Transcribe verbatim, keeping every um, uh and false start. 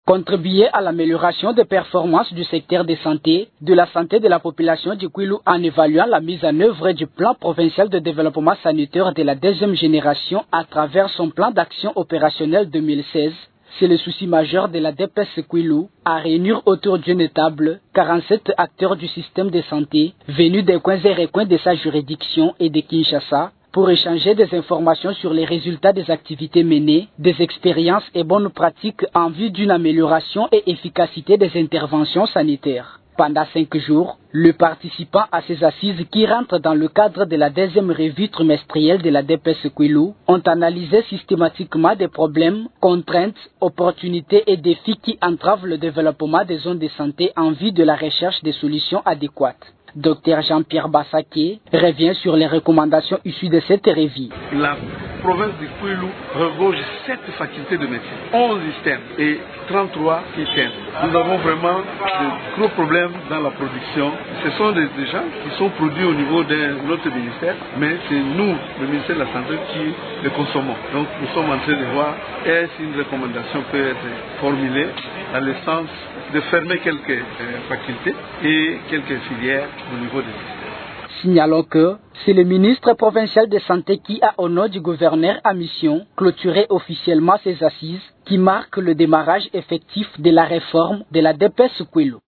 Contribuer à l'amélioration des performances du secteur de santé, de la santé de la population du Kwilu en évaluant la mise en œuvre du plan provincial de développement sanitaire de la deuxième génération à travers son plan d'action opérationnel deux mille seize. C'est le souci majeur de la D P S Kwilu, à réunir autour d'une table quarante-sept acteurs du système de santé venus des coins et recoins de sa juridiction et de Kinshasa pour échanger des informations sur les résultats des activités menées, des expériences et bonnes pratiques en vue d'une amélioration et efficacité des interventions sanitaires. Pendant cinq jours, les participants à ces assises qui rentrent dans le cadre de la deuxième revue trimestrielle de la D P S Kwilu ont analysé systématiquement des problèmes, contraintes, opportunités et défis qui entravent le développement des zones de santé en vue de la recherche des solutions adéquates. Docteur Jean-Pierre Bassaké revient sur les recommandations issues de cette revue. La province du Kwilu regorge sept facultés de médecine, onze systèmes et trente-trois systèmes. Nous avons vraiment de gros problèmes dans la production. Ce sont des, des gens qui sont produits au niveau de notre ministère, mais c'est nous, le ministère de la Santé, qui les consommons. Donc nous sommes en train de voir est-ce une recommandation peut être formulée dans le sens de fermer quelques euh, facultés et quelques filières au niveau des systèmes. Signalons que c'est le ministre provincial de santé qui a, au nom du gouverneur à mission, clôturé officiellement ces assises qui marquent le démarrage effectif de la réforme de la D P S Kwilu.